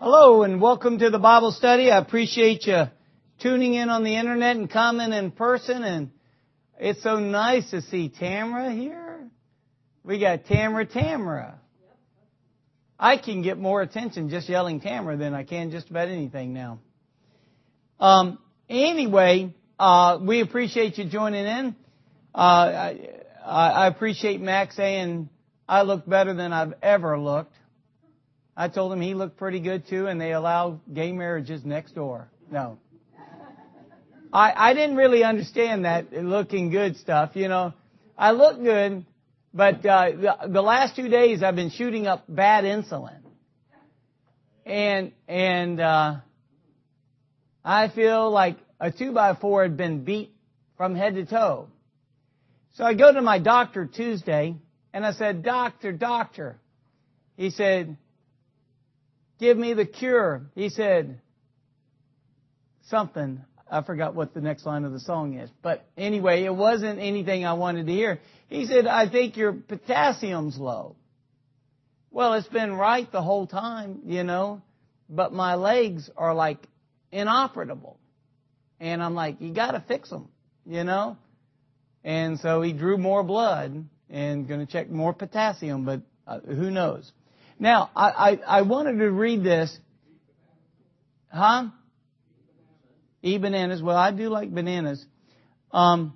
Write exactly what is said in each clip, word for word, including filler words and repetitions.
Hello and welcome to the Bible study. I appreciate you tuning in on the internet and coming in person. And it's so nice to see Tamara here. We got Tamara Tamara. I can get more attention just yelling Tamara than I can just about anything now. Um, anyway, uh, we appreciate you joining in. Uh, I, I appreciate Max saying I look better than I've ever looked. I told him he looked pretty good too, and they allow gay marriages next door. No. I, I didn't really understand that looking good stuff, you know. I look good, but uh, the, the last two days I've been shooting up bad insulin. And, and uh, I feel like a two by four had been beat from head to toe. So I go to my doctor Tuesday, and I said, Doctor, doctor. He said, give me the cure. He said something. I forgot what the next line of the song is. But anyway, it wasn't anything I wanted to hear. He said, I think your potassium's low. Well, it's been right the whole time, you know, but my legs are like inoperable. And I'm like, you got to fix them, you know. And so he drew more blood and going to check more potassium, but uh, who knows. Now, I, I, I wanted to read this. Huh? Eat bananas. Well, I do like bananas. Um,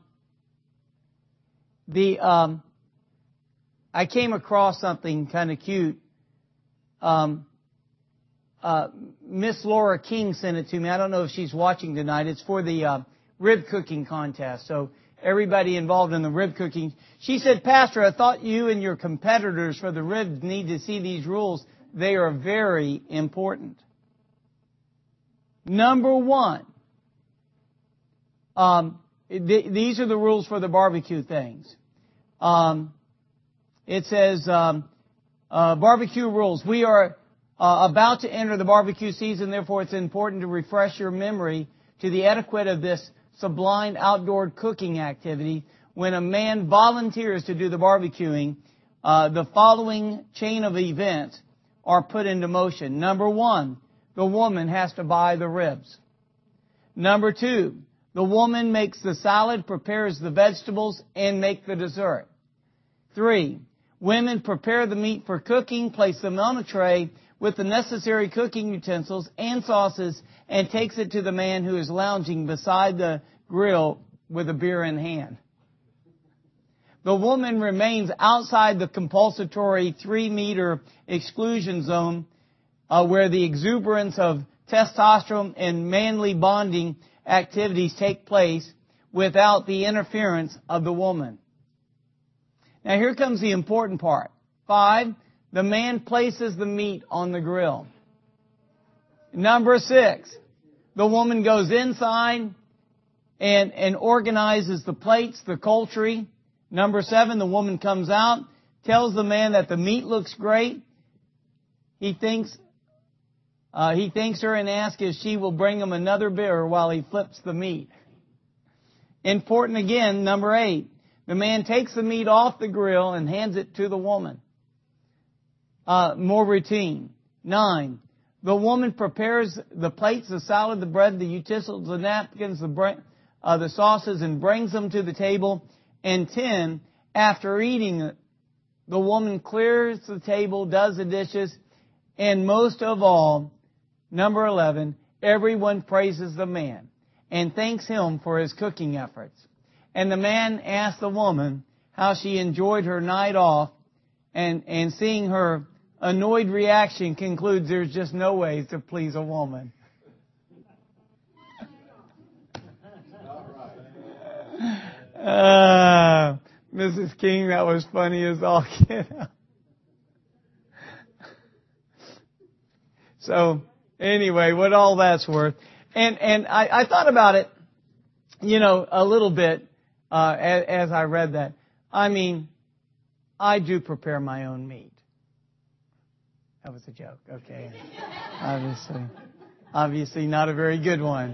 the um, I came across something kind of cute. Um, uh, Miss Laura King sent it to me. I don't know if she's watching tonight. It's for the uh, rib cooking contest. So everybody involved in the rib cooking. She said, Pastor, I thought you and your competitors for the ribs need to see these rules. They are very important. Number one, um, th- these are the rules for the barbecue things. Um, it says, um, uh, barbecue rules. We are uh, about to enter the barbecue season, therefore it's important to refresh your memory to the etiquette of this sublime outdoor cooking activity. When a man volunteers to do the barbecuing, uh, the following chain of events are put into motion. Number one, the woman has to buy the ribs. Number two, the woman makes the salad, prepares the vegetables, and make the dessert. Three, women prepare the meat for cooking, place them on a tray with the necessary cooking utensils and sauces, and takes it to the man who is lounging beside the grill with a beer in hand. The woman remains outside the compulsory three-meter exclusion zone uh, where the exuberance of testosterone and manly bonding activities take place without the interference of the woman. Now here comes the important part. Five, the man places the meat on the grill. Number six, the woman goes inside and, and organizes the plates, the poultry. Number seven, the woman comes out, tells the man that the meat looks great. He thinks, uh, he thanks her and asks if she will bring him another beer while he flips the meat. Important again, number eight, the man takes the meat off the grill and hands it to the woman. Uh, more routine. Nine, the woman prepares the plates, the salad, the bread, the utensils, the napkins, the bre- uh, the sauces, and brings them to the table. And ten, after eating it, the woman clears the table, does the dishes, and most of all, number eleven, everyone praises the man and thanks him for his cooking efforts. And the man asks the woman how she enjoyed her night off, and, and seeing her annoyed reaction concludes there's just no way to please a woman. Uh, Missus King, that was funny as all get out. So, anyway, what all that's worth. And and I, I thought about it, you know, a little bit uh, as, as I read that. I mean, I do prepare my own meat. That was a joke, okay. Obviously. Obviously not a very good one.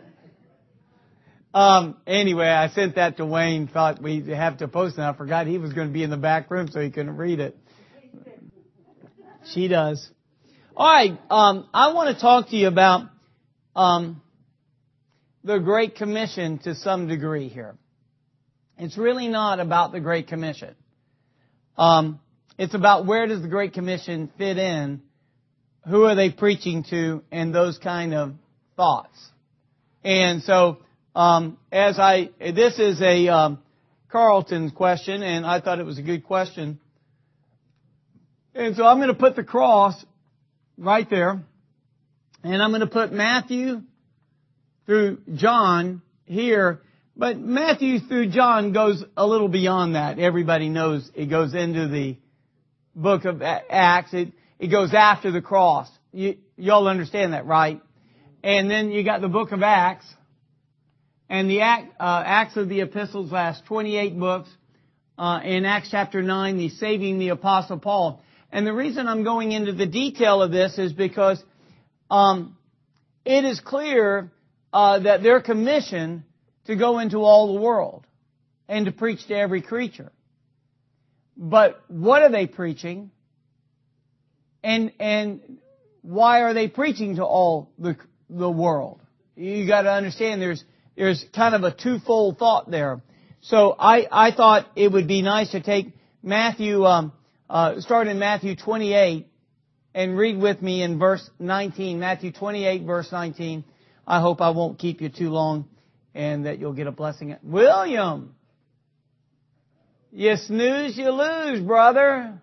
Um, anyway, I sent that to Wayne, thought we'd have to post it. I forgot he was going to be in the back room so he couldn't read it. She does. All right, um, I want to talk to you about um, the Great Commission to some degree here. It's really not about the Great Commission. Um, it's about where does the Great Commission fit in, who are they preaching to, and those kind of thoughts. And so, um, as I, this is a um, Carlton's question, and I thought it was a good question. And so I'm going to put the cross right there, and I'm going to put Matthew through John here. But Matthew through John goes a little beyond that. Everybody knows it goes into the book of Acts. It, it goes after the cross. You, y'all understand that, right? And then you got the book of Acts. And the Act, uh, Acts of the Epistles last twenty-eight books. Uh, in Acts chapter nine, the saving the Apostle Paul. And the reason I'm going into the detail of this is because um, it is clear uh, that they're commissioned to go into all the world and to preach to every creature. But what are they preaching? And and why are they preaching to all the the world? You got to understand there's there's kind of a twofold thought there. So I I thought it would be nice to take Matthew um uh start in Matthew twenty-eight and read with me in verse nineteen. Matthew twenty-eight verse nineteen. I hope I won't keep you too long and that you'll get a blessing. William, you snooze, you lose, brother.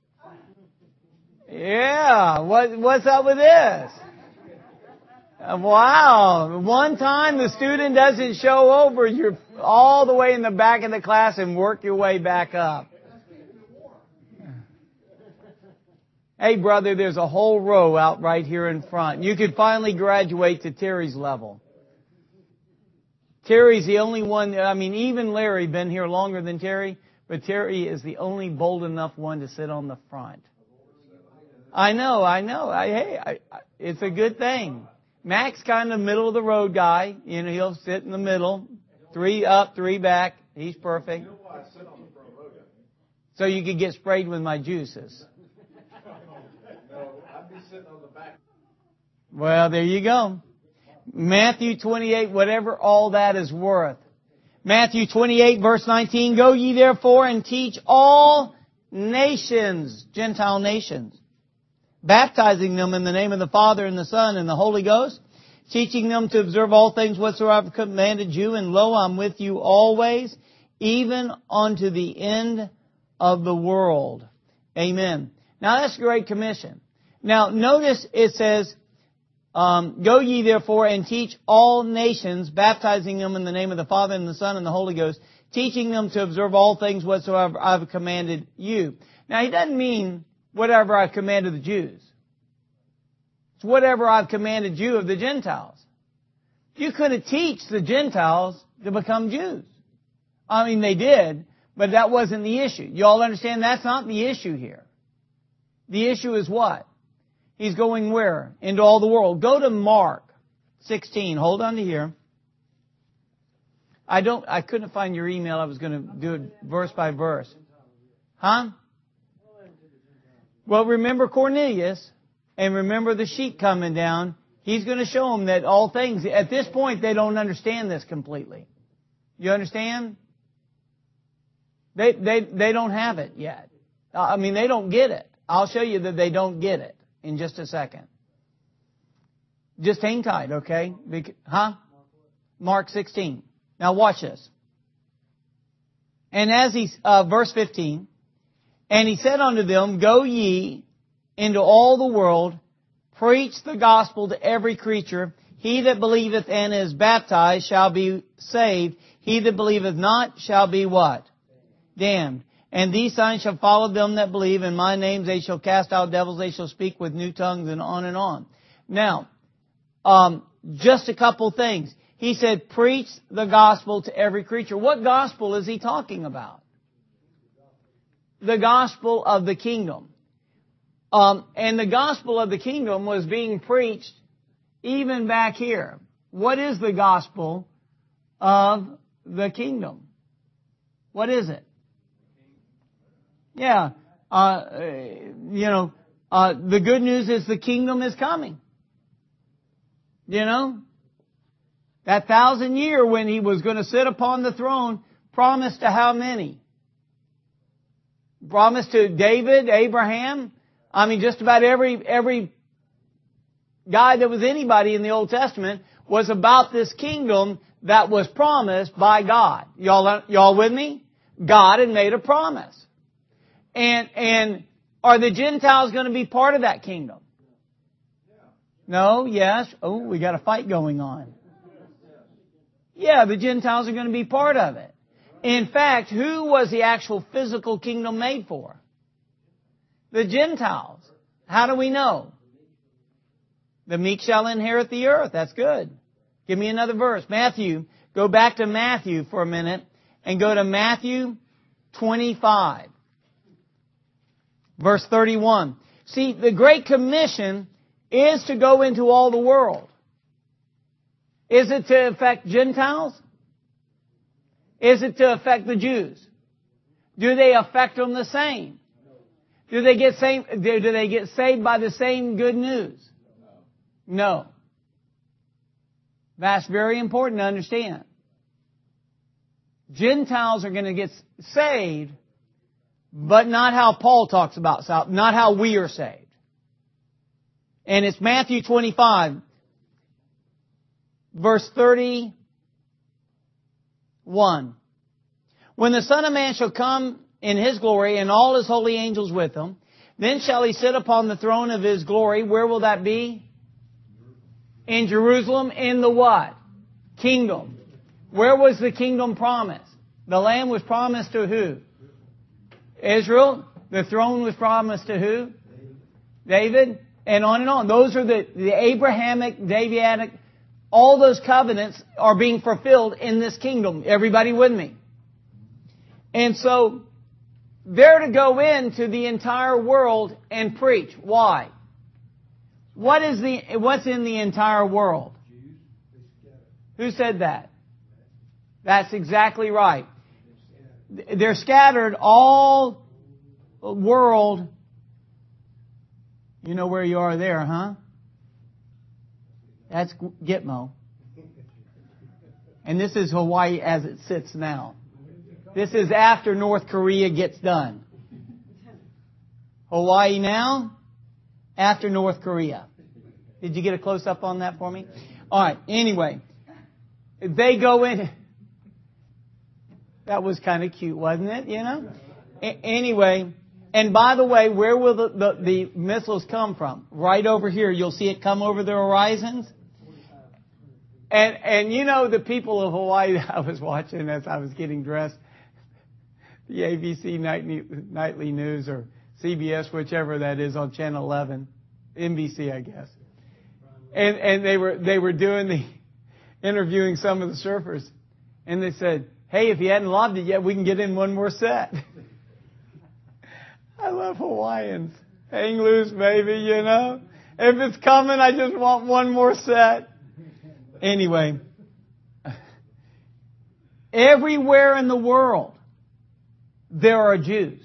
Yeah, what what's up with this? Wow, one time the student doesn't show over, you're all the way in the back of the class and work your way back up. Hey, brother, there's a whole row out right here in front. You could finally graduate to Terry's level. Terry's the only one, I mean, even Larry been here longer than Terry, but Terry is the only bold enough one to sit on the front. I know, I know. I, hey, I, I, it's a good thing. Mac's kind of middle of the road guy. You know, he'll sit in the middle. Three up, three back. He's perfect. So you could get sprayed with my juices. Well, there you go. Matthew twenty-eight, whatever all that is worth. Matthew twenty-eight, verse nineteen, go ye therefore and teach all nations, Gentile nations, baptizing them in the name of the Father and the Son and the Holy Ghost, teaching them to observe all things whatsoever I've commanded you, and lo, I'm with you always, even unto the end of the world. Amen. Now that's the Great Commission. Now notice it says, um, go ye therefore and teach all nations, baptizing them in the name of the Father and the Son and the Holy Ghost, teaching them to observe all things whatsoever I've commanded you. Now he doesn't mean whatever I've commanded the Jews. It's whatever I've commanded you of the Gentiles. You couldn't teach the Gentiles to become Jews. I mean, they did, but that wasn't the issue. You all understand that's not the issue here. The issue is what? He's going where? Into all the world. Go to Mark sixteen. Hold on to here. I don't, I couldn't find your email. I was going to do it verse by verse. Huh? Well, remember Cornelius, and remember the sheep coming down. He's going to show them that all things, at this point, they don't understand this completely. You understand? They, they, they don't have it yet. I mean, they don't get it. I'll show you that they don't get it in just a second. Just hang tight, okay? Bec- huh? Mark sixteen. Now watch this. And as he, uh, verse fifteen, and he said unto them, go ye into all the world, preach the gospel to every creature. He that believeth and is baptized shall be saved. He that believeth not shall be what? Damned. And these signs shall follow them that believe. In my name they shall cast out devils. They shall speak with new tongues, and on and on. Now, um, just a couple things. He said, preach the gospel to every creature. What gospel is he talking about? The gospel of the kingdom. Um, and the gospel of the kingdom was being preached even back here. What is the gospel of the kingdom? What is it? Yeah, uh, you know, Uh, the good news is the kingdom is coming. You know? That thousand year when He was going to sit upon the throne promised to how many? Promised to David, Abraham. I mean, just about every, every guy that was anybody in the Old Testament was about this kingdom that was promised by God. Y'all, y'all with me? God had made a promise. And, and are the Gentiles going to be part of that kingdom? No? Yes? Oh, we got a fight going on. Yeah, the Gentiles are going to be part of it. In fact, who was the actual physical kingdom made for? The Gentiles. How do we know? The meek shall inherit the earth. That's good. Give me another verse. Matthew. Go back to Matthew for a minute and go to Matthew twenty-five. Verse thirty-one. See, the Great Commission is to go into all the world. Is it to affect Gentiles? Is it to affect the Jews? Do they affect them the same? Do they get same, do they get saved by the same good news? No. That's very important to understand. Gentiles are going to get saved, but not how Paul talks about salvation, not how we are saved. And it's Matthew twenty-five, verse thirty-one. When the Son of Man shall come in His glory and all His holy angels with Him, then shall He sit upon the throne of His glory. Where will that be? In Jerusalem, in the what? Kingdom. Where was the kingdom promised? The land was promised to who? Israel. The throne was promised to who? David. And on and on. Those are the, the Abrahamic, Davidic, all those covenants are being fulfilled in this kingdom. Everybody with me? And so, they're to go into the entire world and preach. Why? What is the, what's in the entire world? Who said that? That's exactly right. They're scattered all world. You know where you are there, huh? That's Gitmo. And this is Hawaii as it sits now. This is after North Korea gets done. Hawaii now, after North Korea. Did you get a close-up on that for me? All right, anyway. They go in. That was kind of cute, wasn't it? You know? A- anyway, and by the way, where will the, the, the missiles come from? Right over here. You'll see it come over the horizons. And, and you know, the people of Hawaii, I was watching as I was getting dressed, the A B C nightly, nightly news or C B S, whichever that is on Channel eleven, N B C, I guess. And, and they were, they were doing the, interviewing some of the surfers. And they said, hey, if you hadn't lobbed it yet, we can get in one more set. I love Hawaiians. Hang loose, baby, you know. If it's coming, I just want one more set. Anyway, everywhere in the world, there are Jews.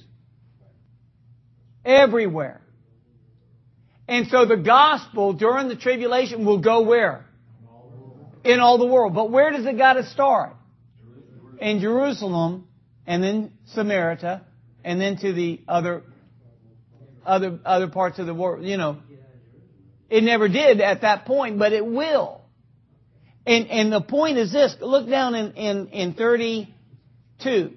Everywhere. And so the gospel during the tribulation will go where? In all the world. But where does it got to start? In Jerusalem, and then Samaria, and then to the other, other, other parts of the world. You know, it never did at that point, but it will. And, and the point is this. Look down in, in, in thirty-two.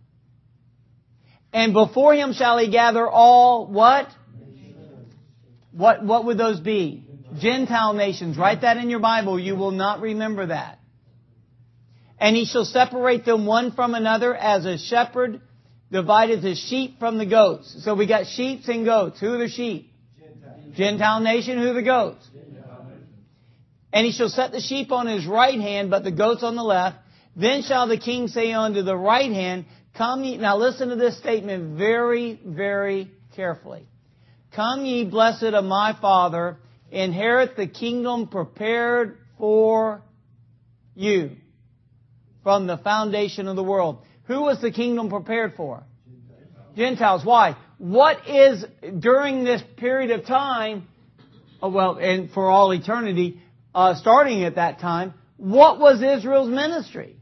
And before Him shall He gather all, what? What, what would those be? Gentile nations. Write that in your Bible. You will not remember that. And He shall separate them one from another as a shepherd divideth his sheep from the goats. So we got sheep and goats. Who are the sheep? Gentile, Gentile nation. Who are the goats? And He shall set the sheep on His right hand, but the goats on the left. Then shall the king say unto the right hand, come ye, now listen to this statement very, very carefully. Come ye blessed of my Father, inherit the kingdom prepared for you from the foundation of the world. Who was the kingdom prepared for? Gentiles. Gentiles. Why? what is, during this period of time, oh, well, and for all eternity, uh, starting at that time, what was Israel's ministry?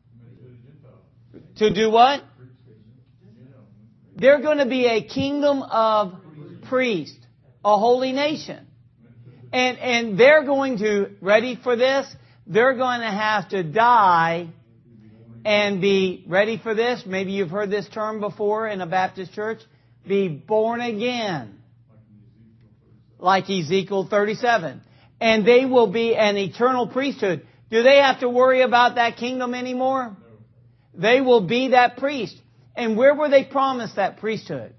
To do what? They're going to be a kingdom of priests, a holy nation. And, and they're going to, ready for this? They're going to have to die and be, ready for this? Maybe you've heard this term before in a Baptist church. Be born again. Like Ezekiel thirty-seven. And they will be an eternal priesthood. Do they have to worry about that kingdom anymore? They will be that priest. And where were they promised that priesthood?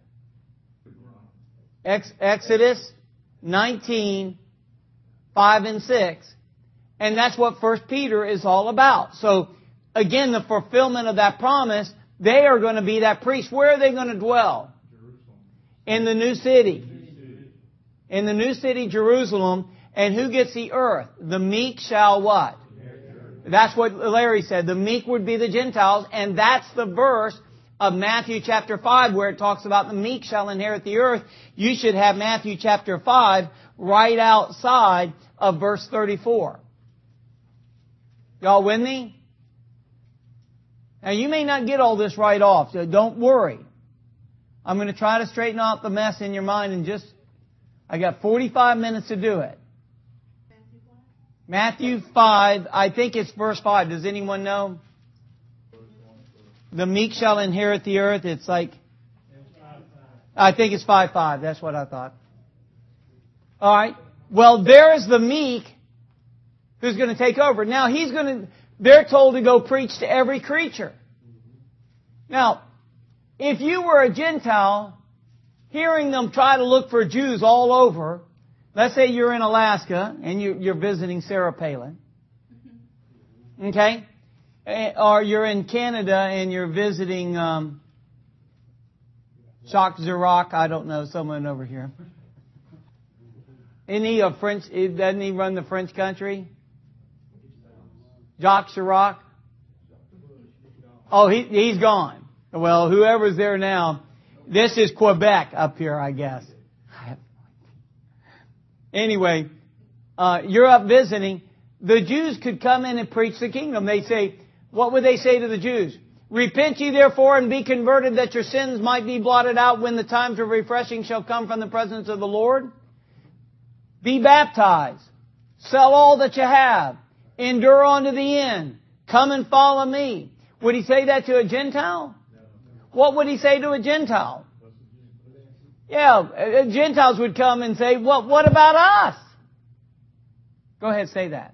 Ex- Exodus nineteen, five and six. And that's what First Peter is all about. So, again, the fulfillment of that promise, they are going to be that priest. Where are they going to dwell? In the new city. In the new city, Jerusalem. And who gets the earth? The meek shall what? That's what Larry said. The meek would be the Gentiles. And that's the verse of Matthew chapter five where it talks about the meek shall inherit the earth. You should have Matthew chapter five right outside of verse thirty-four. Y'all with me? Now you may not get all this right off, so don't worry. I'm going to try to straighten out the mess in your mind in just, I got forty-five minutes to do it. Matthew five, I think it's verse five. Does anyone know? The meek shall inherit the earth. It's like, I think it's five five. That's what I thought. All right. Well, there's the meek who's going to take over. Now, he's going to, they're told to go preach to every creature. Now, if you were a Gentile, hearing them try to look for Jews all over, let's say you're in Alaska and you, you're visiting Sarah Palin. Okay? Or you're in Canada and you're visiting um, Jacques Chirac. I don't know, someone over here. Isn't he a French? Doesn't he run the French country? Jacques Chirac. Oh, he, he's gone. Well, whoever's there now. This is Quebec up here, I guess. Anyway, uh, you're up visiting. The Jews could come in and preach the kingdom. They say, what would they say to the Jews? Repent ye therefore and be converted that your sins might be blotted out when the times of refreshing shall come from the presence of the Lord. Be baptized. Sell all that you have. Endure unto the end. Come and follow me. Would he say that to a Gentile? What would he say to a Gentile? Yeah, Gentiles would come and say, well, what about us? Go ahead, say that.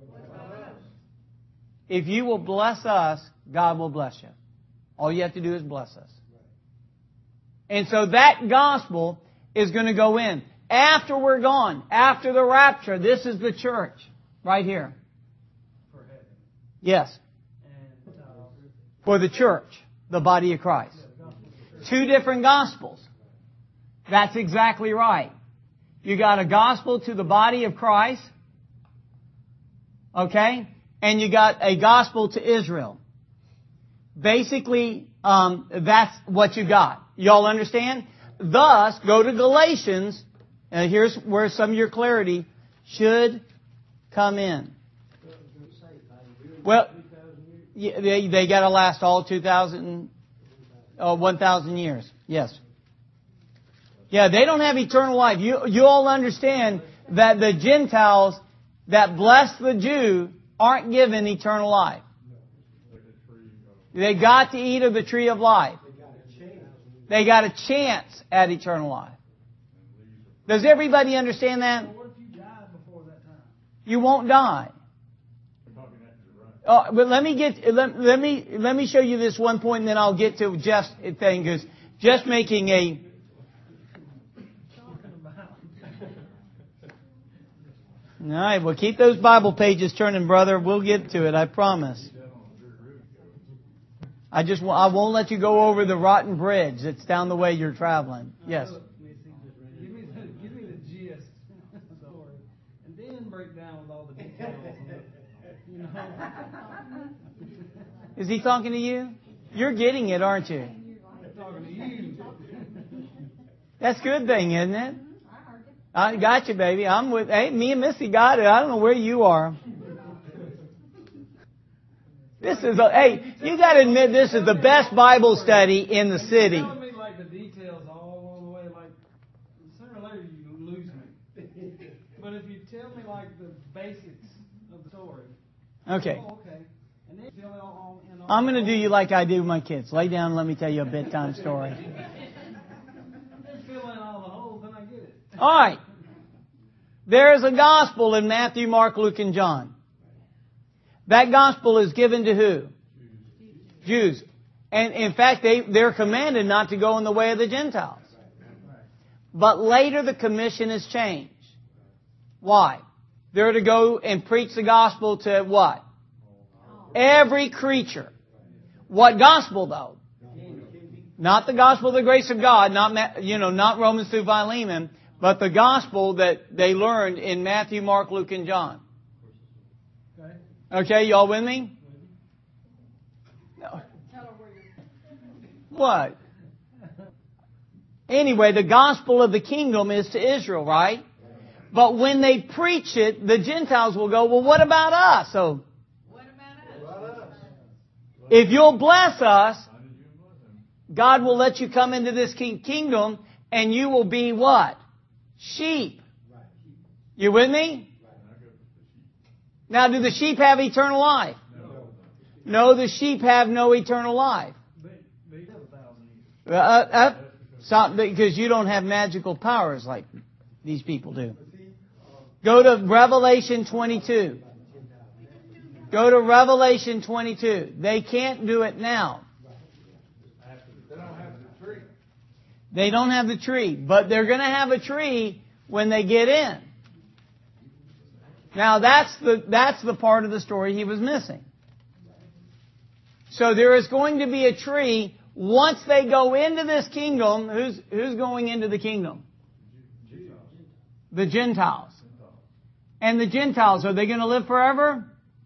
If you will bless us, God will bless you. All you have to do is bless us. And so that gospel is going to go in. After we're gone, after the rapture, this is the church right here. Yes. For the church, the body of Christ. Two different gospels. That's exactly right. You got a gospel to the body of Christ. Okay? And you got a gospel to Israel. Basically, um, that's what you got. Y'all understand? Thus, go to Galatians. And here's where some of your clarity should come in. Well, they, they got to last all two thousand, oh, one thousand years. Yes. Yeah, they don't have eternal life. You, you all understand that the Gentiles that bless the Jew aren't given eternal life. They got to eat of the tree of life. They got a chance at eternal life. Does everybody understand that? What if you die before that time? You won't die. Oh, but let me get let, let me let me show you this one point, and then I'll get to Jeff's thing, because just making a. All right, well, keep those Bible pages turning, brother. We'll get to it, I promise. I just I won't let you go over the rotten bridge that's down the way you're traveling. Yes. Give me the, give me the gist of the story, and then break down with all the details. You know. Is he talking to you? You're getting it, aren't you? I'm talking to you. That's a good thing, isn't it? I got you, baby. I'm with, hey, me and Missy got it. I don't know where you are. This is a, hey, you got to admit this is the best Bible study in the city. You're telling me like the details all along the way, like sooner or later you lose me. But if you tell me like the basics of the story. Okay. Oh, okay. And then you tell me all, all, all, I'm going to do you like I do with my kids. Lay down and let me tell you a bedtime story. Fill in all the holes, then I get it. All right. There is a gospel in Matthew, Mark, Luke, and John. That gospel is given to who? Jews. And in fact, they, they're commanded not to go in the way of the Gentiles. But later the commission is changed. Why? They're to go and preach the gospel to what? Every creature. What gospel though? Not the gospel of the grace of God, not, you know, not Romans through Philemon, but the gospel that they learned in Matthew, Mark, Luke, and John. Okay, y'all with me? No. What? Anyway, the gospel of the kingdom is to Israel, right? But when they preach it, the Gentiles will go, well, what about us? So, What about us? if you'll bless us, God will let you come into this king- kingdom and you will be what? Sheep. You with me? Now, do the sheep have eternal life? No, the sheep have no eternal life. They, they live a thousand years. Uh, uh, stop, because you don't have magical powers like these people do. Go to Revelation twenty-two. Go to Revelation twenty-two. They can't do it now. They don't have the tree. They don't have the tree, but they're going to have a tree when they get in. Now that's the, that's the part of the story he was missing. So there is going to be a tree once they go into this kingdom. Who's, who's going into the kingdom? The Gentiles. And the Gentiles, are they going to live forever?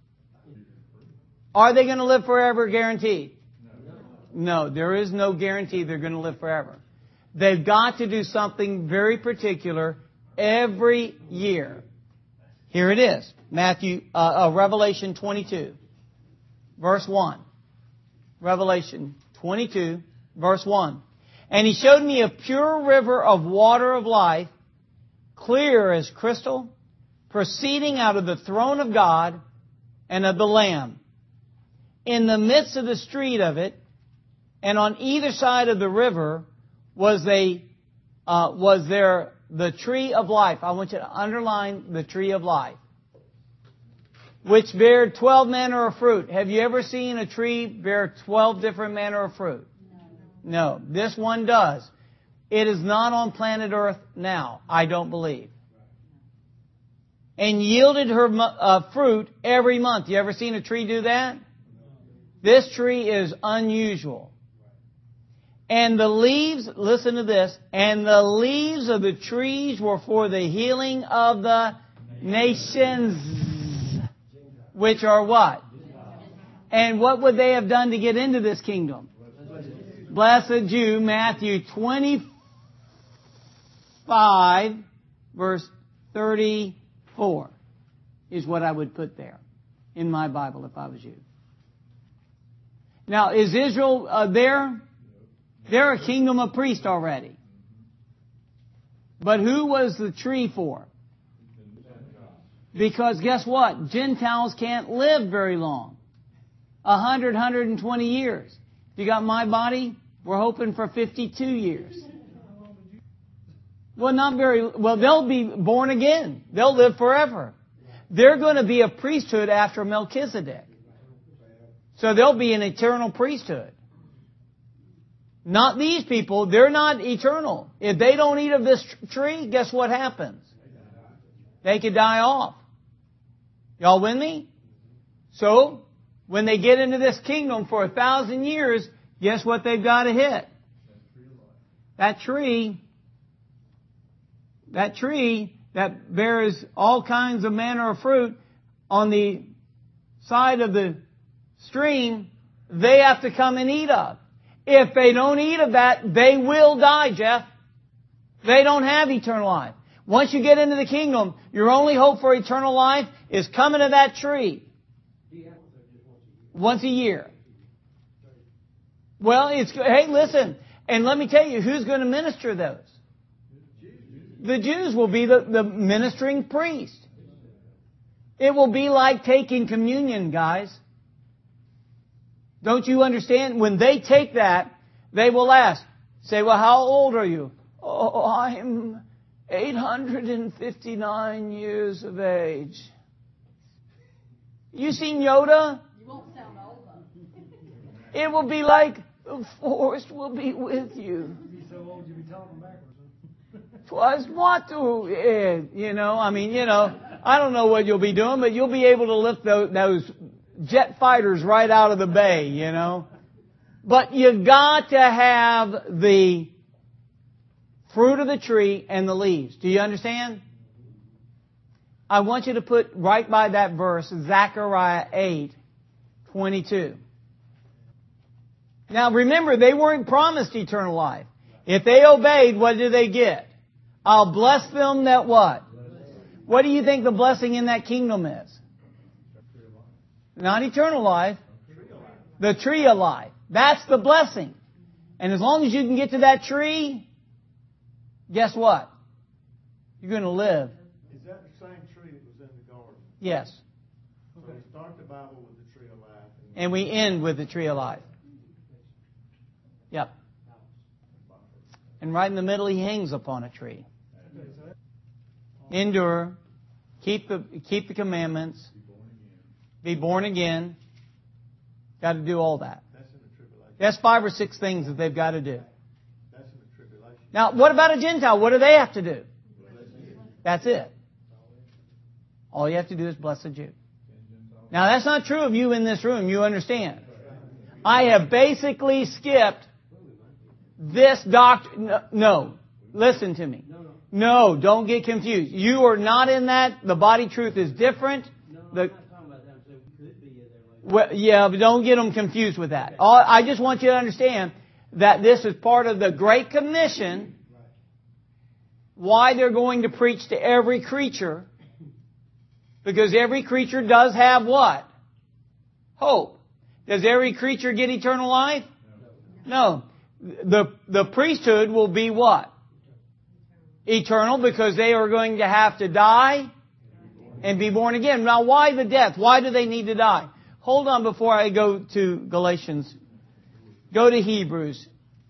Are they going to live forever guaranteed? No, there is no guarantee they're going to live forever. They've got to do something very particular every year. Here it is. Matthew, uh, uh, Revelation twenty-two, verse one. Revelation twenty-two, verse one. And he showed me a pure river of water of life, clear as crystal, proceeding out of the throne of God and of the Lamb. In the midst of the street of it, and on either side of the river, was a uh, was there the tree of life. I want you to underline the tree of life, which bare twelve manner of fruit. Have you ever seen a tree bear twelve different manner of fruit? No. No. This one does. It is not on planet Earth now, I don't believe. And yielded her uh, fruit every month. You ever seen a tree do that? This tree is unusual. And the leaves, listen to this, and the leaves of the trees were for the healing of the nations, which are what? And what would they have done to get into this kingdom? Blessed Jew, Matthew twenty-five, verse thirty-four, is what I would put there in my Bible if I was you. Now, is Israel uh, there? They're a kingdom of priests already. But who was the tree for? Because guess what? Gentiles can't live very long. A hundred, hundred and twenty years. You got my body? We're hoping for fifty-two years. Well, not very, well, they'll be born again. They'll live forever. They're going to be a priesthood after Melchizedek. So they'll be an eternal priesthood. Not these people. They're not eternal. If they don't eat of this tree, guess what happens? They could die off. Y'all with me? So, when they get into this kingdom for a thousand years, guess what they've got to hit? That tree, that tree that bears all kinds of manner of fruit on the side of the stream, they have to come and eat of. If they don't eat of that, they will die, Jeff. They don't have eternal life. Once you get into the kingdom, your only hope for eternal life is coming to that tree once a year. Well, it's, hey, listen, and let me tell you, who's going to minister those? The Jews will be the, the ministering priest. It will be like taking communion, guys. Don't you understand? When they take that, they will ask, say, well, how old are you? Oh, I'm eight hundred fifty-nine years of age. You seen Yoda? You won't sound old. It will be like, the force will be with you. You'd be so old you'd be talking backwards. Twas what to, eh, you know, I mean, you know, I don't know what you'll be doing, but you'll be able to lift those, those jet fighters right out of the bay, you know. But you got to have the fruit of the tree and the leaves. Do you understand? I want you to put right by that verse, Zechariah eight twenty-two. Now remember, they weren't promised eternal life. If they obeyed, what did they get? I'll bless them that what? What do you think the blessing in that kingdom is? Not eternal life. The tree of life. That's the blessing. And as long as you can get to that tree, guess what? You're going to live. Is that the same tree that was in the garden? Yes. So we start the Bible with the tree of life. And we end with the tree of life. Yep. And right in the middle, he hangs upon a tree. Endure. Keep the, keep the commandments. Be born again. Got to do all that. That's in the tribulation. That's five or six things that they've got to do. That's in the tribulation. Now, what about a Gentile? What do they have to do? That's it. All you have to do is bless a Jew. Now, that's not true of you in this room. You understand. I have basically skipped this doctrine. No, no, listen to me. No, don't get confused. You are not in that. The body truth is different. The, well, yeah, but don't get them confused with that. All, I just want you to understand that this is part of the Great Commission. Why they're going to preach to every creature. Because every creature does have what? Hope. Does every creature get eternal life? No. The, the priesthood will be what? Eternal, because they are going to have to die and be born again. Now, why the death? Why do they need to die? Hold on before I go to Galatians. Go to Hebrews.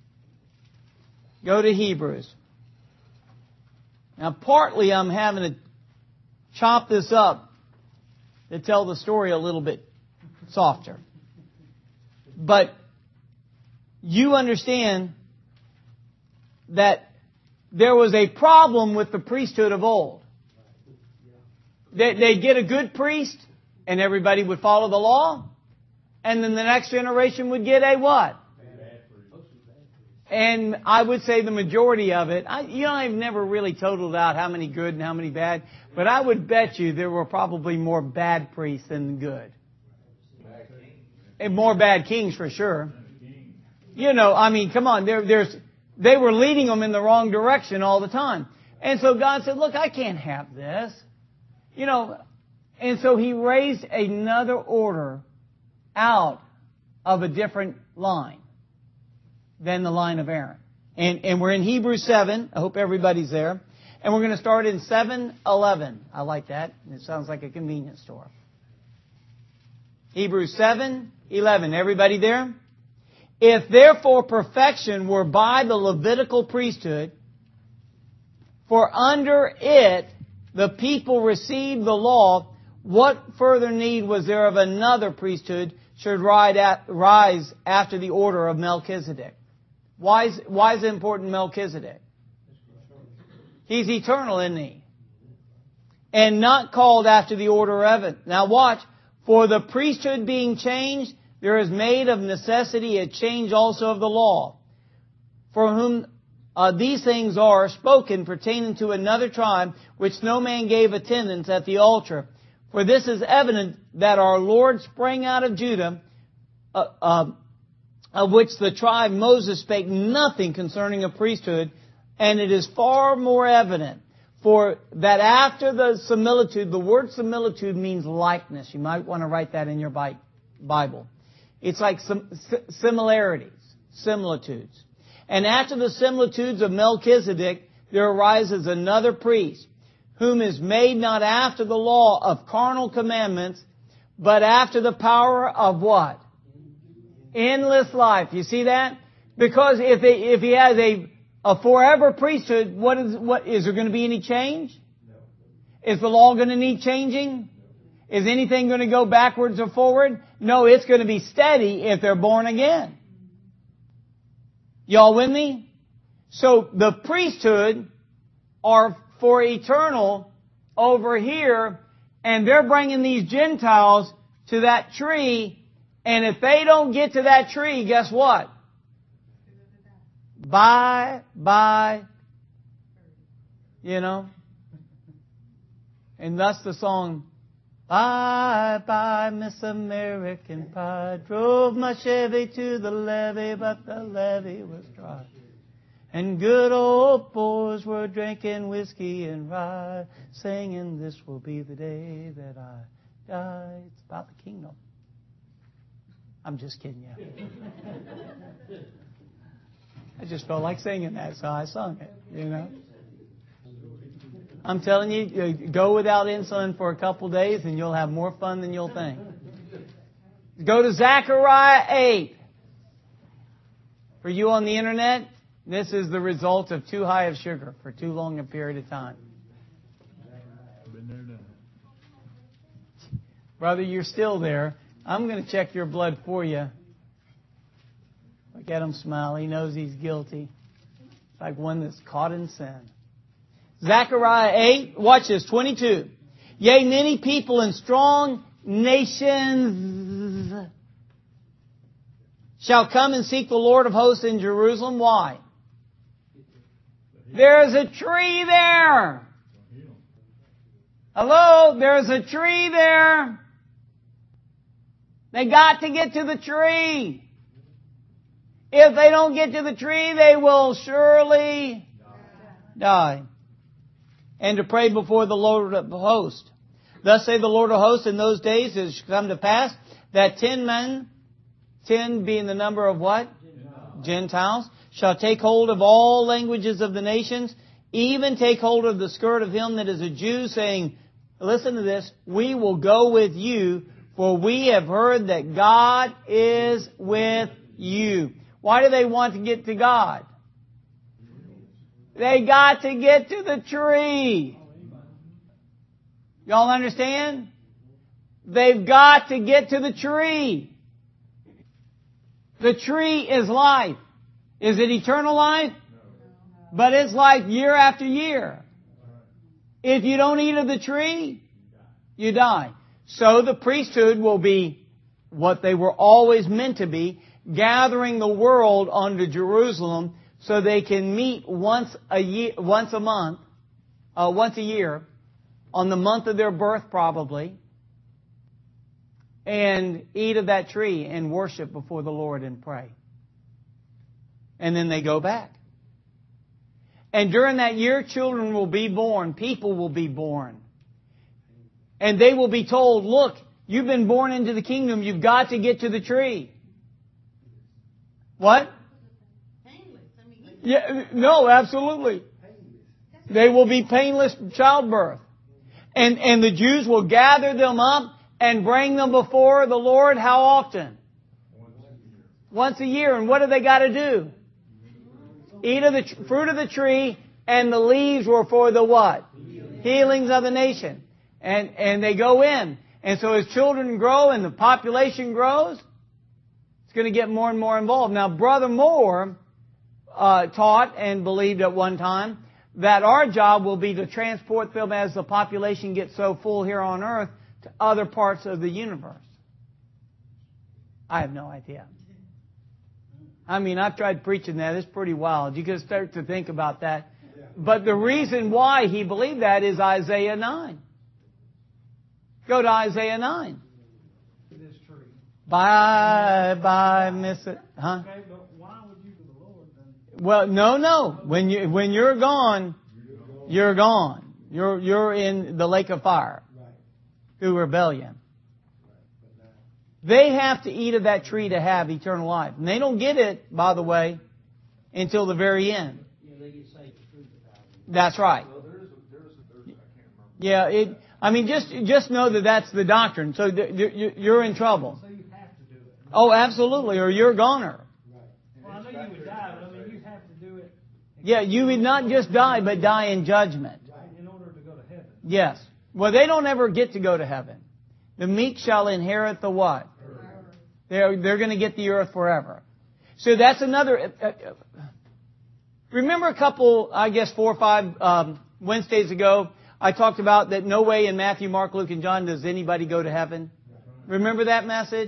Go to Hebrews. Now, partly I'm having to chop this up to tell the story a little bit softer. But you understand that there was a problem with the priesthood of old. They, they'd get a good priest, and everybody would follow the law. And then the next generation would get a what? And I would say the majority of it, I, you know, I've never really totaled out how many good and how many bad, but I would bet you there were probably more bad priests than good. And more bad kings for sure. You know, I mean, come on, there, there's, they were leading them in the wrong direction all the time. And so God said, look, I can't have this. You know, and so He raised another order out of a different line than the line of Aaron. And, and we're in Hebrews seven. I hope everybody's there. And we're going to start in seven eleven. I like that. It sounds like a convenience store. Hebrews seven eleven. Everybody there? If therefore perfection were by the Levitical priesthood, for under it the people received the law, what further need was there of another priesthood should rise after the order of Melchizedek? Why is, why is it important Melchizedek? He's eternal, isn't he? And not called after the order of it. Now watch. For the priesthood being changed, there is made of necessity a change also of the law, for whom uh, these things are spoken pertaining to another tribe, which no man gave attendance at the altar. For this is evident that our Lord sprang out of Judah, uh, uh, of which the tribe Moses spake nothing concerning a priesthood, And it is far more evident for that after the similitude, the word similitude means likeness. You might want to write that in your Bible. It's like some similarities, similitudes. And after the similitudes of Melchizedek, there arises another priest, whom is made not after the law of carnal commandments, but after the power of what? Endless life. You see that? Because if they, if he has a a forever priesthood, what is what is there going to be any change? No. Is the law going to need changing? No. Is anything going to go backwards or forward? No, it's going to be steady if they're born again. Y'all with me? So the priesthood are for eternal over here, and they're bringing these Gentiles to that tree, and if they don't get to that tree, guess what? Bye, bye, you know. And thus the song, bye, bye, Miss American Pie. Drove my Chevy to the levee, but the levee was dry. And good old boys were drinking whiskey and rye, singing, this will be the day that I die. It's about the kingdom. I'm just kidding you. I just felt like singing that, so I sung it, you know. I'm telling you, go without insulin for a couple days and you'll have more fun than you'll think. Go to Zechariah eight. For you on the internet, this is the result of too high of sugar for too long a period of time. Brother, you're still there. I'm going to check your blood for you. Look at him smile. He knows he's guilty. It's like one that's caught in sin. Zechariah eight, watch this, twenty-two. Yea, many people and strong nations shall come and seek the Lord of hosts in Jerusalem. Why? There's a tree there. Hello? There's a tree there. They got to get to the tree. If they don't get to the tree, they will surely die. And to pray before the Lord of hosts. Thus say the Lord of hosts, in those days it shall come to pass that ten men, ten being the number of what? Gentiles. Gentiles, shall take hold of all languages of the nations, even take hold of the skirt of him that is a Jew, saying, listen to this, we will go with you, for we have heard that God is with you. Why do they want to get to God? They got to get to the tree. Y'all understand? They've got to get to the tree. The tree is life. Is it eternal life? But it's life year after year. If you don't eat of the tree, you die. So the priesthood will be what they were always meant to be, gathering the world unto Jerusalem so they can meet once a year, once a month, uh, once a year, on the month of their birth probably, and eat of that tree and worship before the Lord and pray. And then they go back. And during that year, children will be born, people will be born. And they will be told, look, you've been born into the kingdom, you've got to get to the tree. What? Painless. I mean, yeah, no, absolutely. They will be painless childbirth. And, and the Jews will gather them up and bring them before the Lord how often? Once a year. And what do they got to do? Eat of the tr- fruit of the tree, and the leaves were for the what? Healings of the nation. And, and they go in. And so as children grow and the population grows, it's going to get more and more involved. Now, Brother Moore uh, taught and believed at one time that our job will be to transport them as the population gets so full here on earth to other parts of the universe. I have no idea. I mean, I've tried preaching that. It's pretty wild. You can start to think about that. But the reason why he believed that is Isaiah nine. Go to Isaiah nine. This tree. Bye, bye, miss it. Huh? Okay, but why would you to the Lord then? Well, no, no. When you when you're gone, you're gone. You're you're in the lake of fire through rebellion. They have to eat of that tree to have eternal life, and they don't get it, by the way, until the very end. That's right. Yeah, it. I mean, just just know that that's the doctrine. So you're in trouble. So you have to do it. Oh, absolutely, or you're a goner. Well, I know you would die, but I mean, you have to do it. Yeah, you would not just die, but die in judgment. In order to go to heaven. Yes. Well, they don't ever get to go to heaven. The meek shall inherit the what? They're, they're going to get the earth forever. So that's another... Uh, uh, remember a couple, I guess four or five um, Wednesdays ago, I talked about that no way in Matthew, Mark, Luke, and John does anybody go to heaven. Remember that message?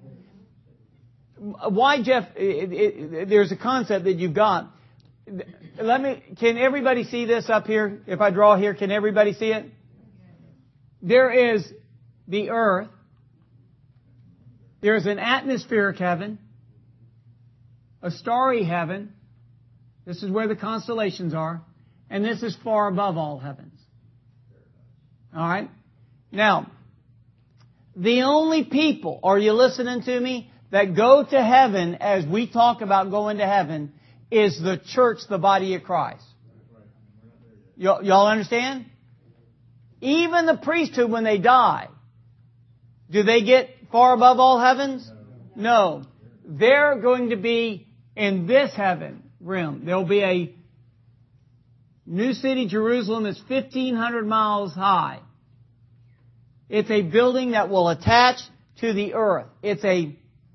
Why, Jeff, it, it, there's a concept that you've got. Let me, can everybody see this up here? If I draw here, can everybody see it? There is the earth. There's an atmospheric heaven. A starry heaven. This is where the constellations are. And this is far above all heavens. All right? Now, the only people, are you listening to me, that go to heaven as we talk about going to heaven is the church, the body of Christ. Y- y'all understand? Even the priesthood, when they die, do they get far above all heavens? No. They're going to be in this heaven realm. There'll be a new city, Jerusalem, that's fifteen hundred miles high. It's a building that will attach to the earth. It's a,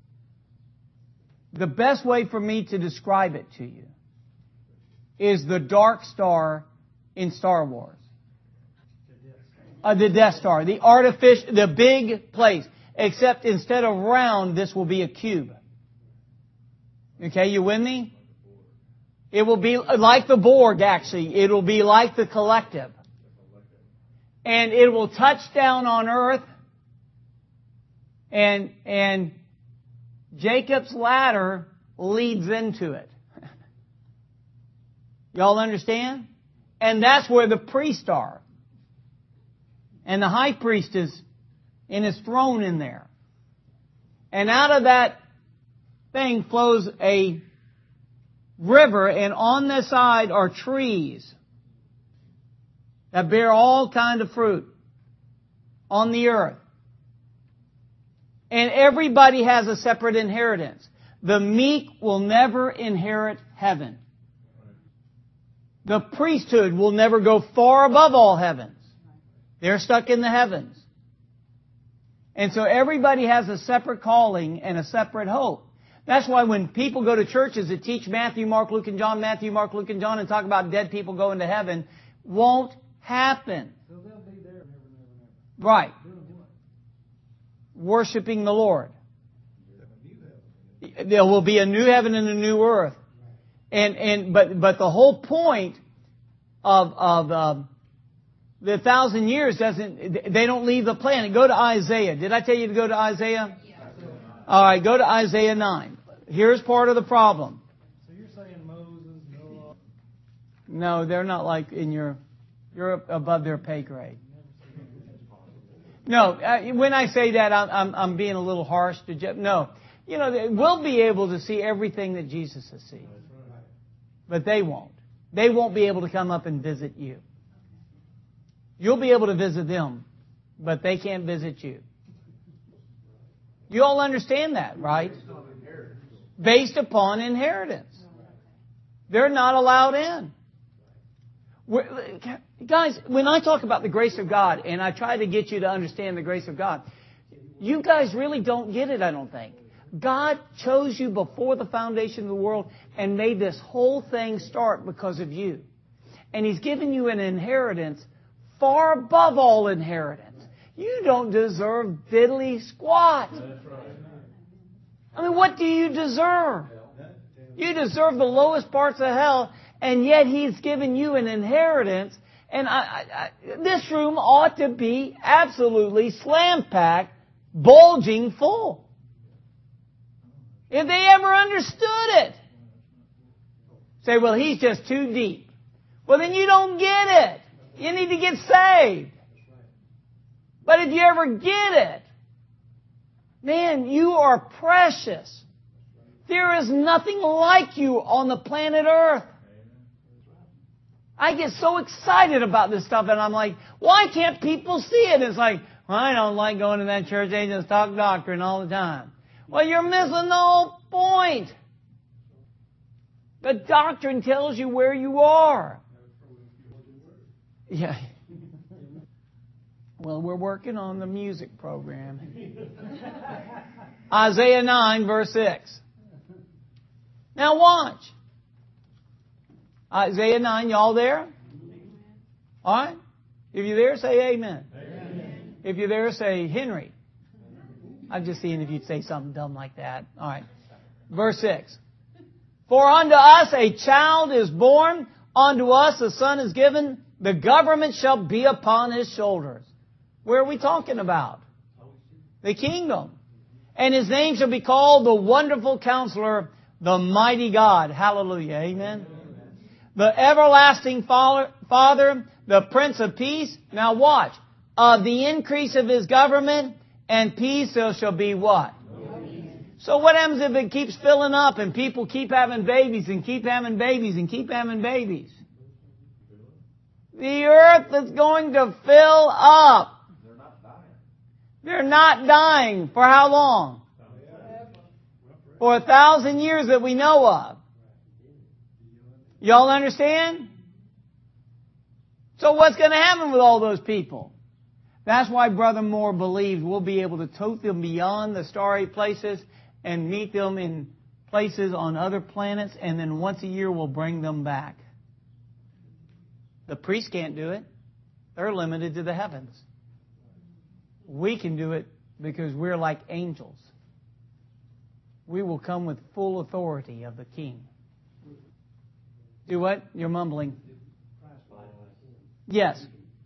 the best way for me to describe it to you is the Dark Star in Star Wars. Uh, the Death Star, the artificial, the big place. Except instead of round, this will be a cube. Okay, you with me? It will be like the Borg, actually. It will be like the collective. And it will touch down on earth. And, and Jacob's ladder leads into it. Y'all understand? And that's where the priests are. And the high priest is in his throne in there. And out of that thing flows a river, and on the side are trees that bear all kind of fruit on the earth. And everybody has a separate inheritance. The meek will never inherit heaven. The priesthood will never go far above all heavens. They're stuck in the heavens. And so everybody has a separate calling and a separate hope. That's why when people go to churches that teach Matthew, Mark, Luke, and John, Matthew, Mark, Luke, and John, and talk about dead people going to heaven, won't happen. So they'll be there never, never, never. Right. Doing what? Worshiping the Lord. There will be a new heaven and a new earth. And, and, but, but the whole point of, of, um, the thousand years doesn't, they don't leave the planet. Go to Isaiah. Did I tell you to go to Isaiah? Yeah. All right, go to Isaiah nine. Here's part of the problem. So you're saying Moses, Noah. No, they're not like in your, you're above their pay grade. No, uh, when I say that, I'm, I'm, I'm being a little harsh to Jeff. No, you know, we'll be able to see everything that Jesus has seen. But they won't. They won't be able to come up and visit you. You'll be able to visit them, but they can't visit you. You all understand that, right? Based upon inheritance. They're not allowed in. We're, guys, when I talk about the grace of God, and I try to get you to understand the grace of God, you guys really don't get it, I don't think. God chose you before the foundation of the world and made this whole thing start because of you. And He's given you an inheritance far above all inheritance. You don't deserve diddly squat. I mean, what do you deserve? You deserve the lowest parts of hell, and yet He's given you an inheritance. And I, I, I, this room ought to be absolutely slam-packed, bulging full. If they ever understood it. Say, well, he's just too deep. Well, then you don't get it. You need to get saved. But if you ever get it, man, you are precious. There is nothing like you on the planet Earth. I get so excited about this stuff, and I'm like, why can't people see it? It's like, well, I don't like going to that church. They just talk doctrine all the time. Well, you're missing the whole point. The doctrine tells you where you are. Yeah. Well, we're working on the music program. Isaiah nine, verse six. Now watch. Isaiah nine, y'all there? All right. If you're there, say amen. Amen. If you're there, say Henry. I'm just seeing if you'd say something dumb like that. All right. Verse six. For unto us a child is born, unto us a son is given, the government shall be upon his shoulders. Where are we talking about? The kingdom. And his name shall be called the Wonderful Counselor, the Mighty God. Hallelujah. Amen. The Everlasting Father, the Prince of Peace. Now watch. Of the increase of his government and peace there shall be what? So what happens if it keeps filling up and people keep having babies and keep having babies and keep having babies? The earth is going to fill up. They're not dying. They're not dying. For how long? For a thousand years that we know of. Y'all understand? So what's going to happen with all those people? That's why Brother Moore believes we'll be able to tote them beyond the starry places and meet them in places on other planets, and then once a year we'll bring them back. The priests can't do it. They're limited to the heavens. We can do it because we're like angels. We will come with full authority of the King. Do what? You're mumbling. Yes.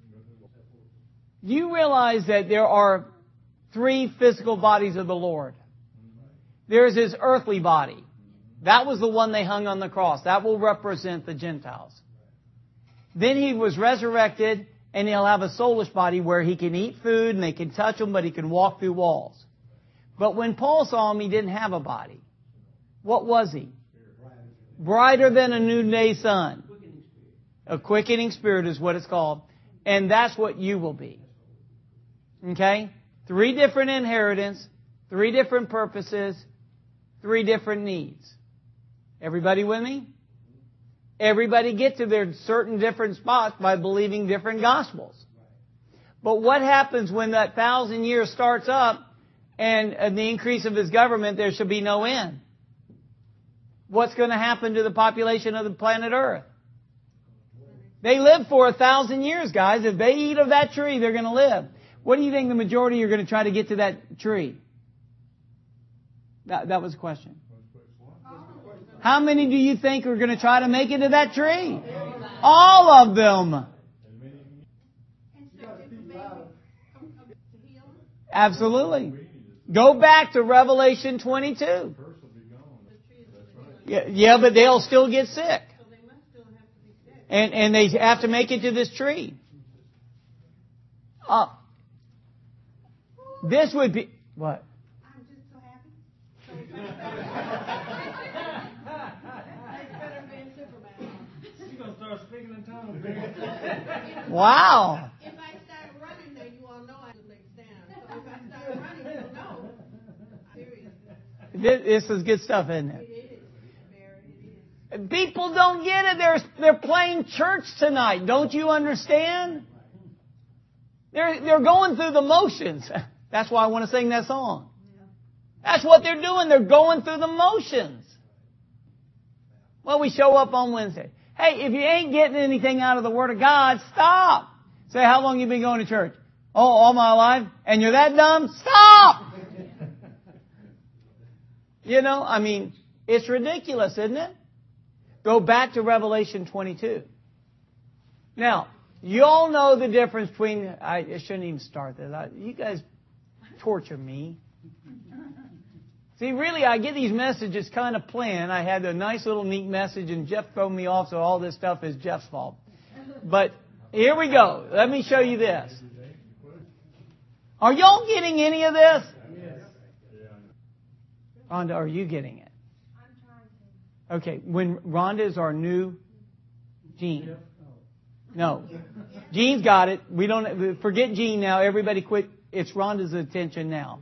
Do you realize that there are three physical bodies of the Lord? There's His earthly body. That was the one they hung on the cross. That will represent the Gentiles. Then He was resurrected, and He'll have a soulish body where He can eat food and they can touch Him, but He can walk through walls. But when Paul saw Him, He didn't have a body. What was He? Brighter than a noonday sun. A quickening spirit is what it's called. And that's what you will be. Okay? Three different inheritance, three different purposes, three different needs. Everybody with me? Everybody get to their certain different spots by believing different gospels. But what happens when that thousand years starts up and, and the increase of His government, there shall be no end? What's going to happen to the population of the planet Earth? They live for a thousand years, guys. If they eat of that tree, they're going to live. What do you think the majority are going to try to get to that tree? That, that was a question. How many do you think are going to try to make it to that tree? All of them. Absolutely. Go back to Revelation twenty-two. Yeah, yeah, but they'll still get sick. And, and they have to make it to this tree. Uh, this would be... What? I'm just so happy. So it's better than being Superman. She's going to start speaking in tongues. Wow. If I start running there, you all know I would lay down. So if I start running, you'll know. Seriously. This, this is good stuff, isn't it? It is. People don't get it. They're, they're playing church tonight. Don't you understand? They're, they're going through the motions. That's why I want to sing that song. That's what they're doing. They're going through the motions. Well, we show up on Wednesday. Hey, if you ain't getting anything out of the Word of God, stop. Say, how long you been going to church? Oh, all my life. And you're that dumb? Stop! You know, I mean, it's ridiculous, isn't it? Go back to Revelation twenty-two. Now, you all know the difference between... I shouldn't even start this. I, you guys torture me. See, really, I get these messages kind of planned. I had a nice little neat message, and Jeff threw me off, so all this stuff is Jeff's fault. But here we go. Let me show you this. Are y'all getting any of this? Yes. Rhonda, are you getting it? Okay, when Rhonda is our new Gene. No. Gene's got it. We don't forget Gene now. Everybody quit. It's Rhonda's attention now.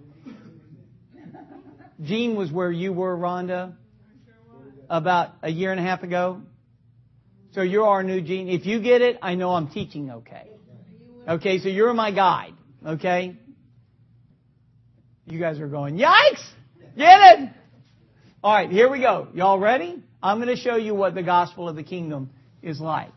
Gene was where you were, Rhonda, about a year and a half ago. So you're our new Gene. If you get it, I know I'm teaching okay. Okay, so you're my guide. Okay? You guys are going, yikes! Get it! All right, here we go. Y'all ready? I'm going to show you what the gospel of the kingdom is like.